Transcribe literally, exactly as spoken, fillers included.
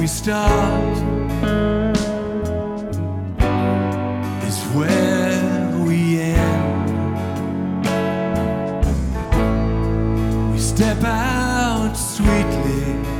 we start is where we end. We step out sweetly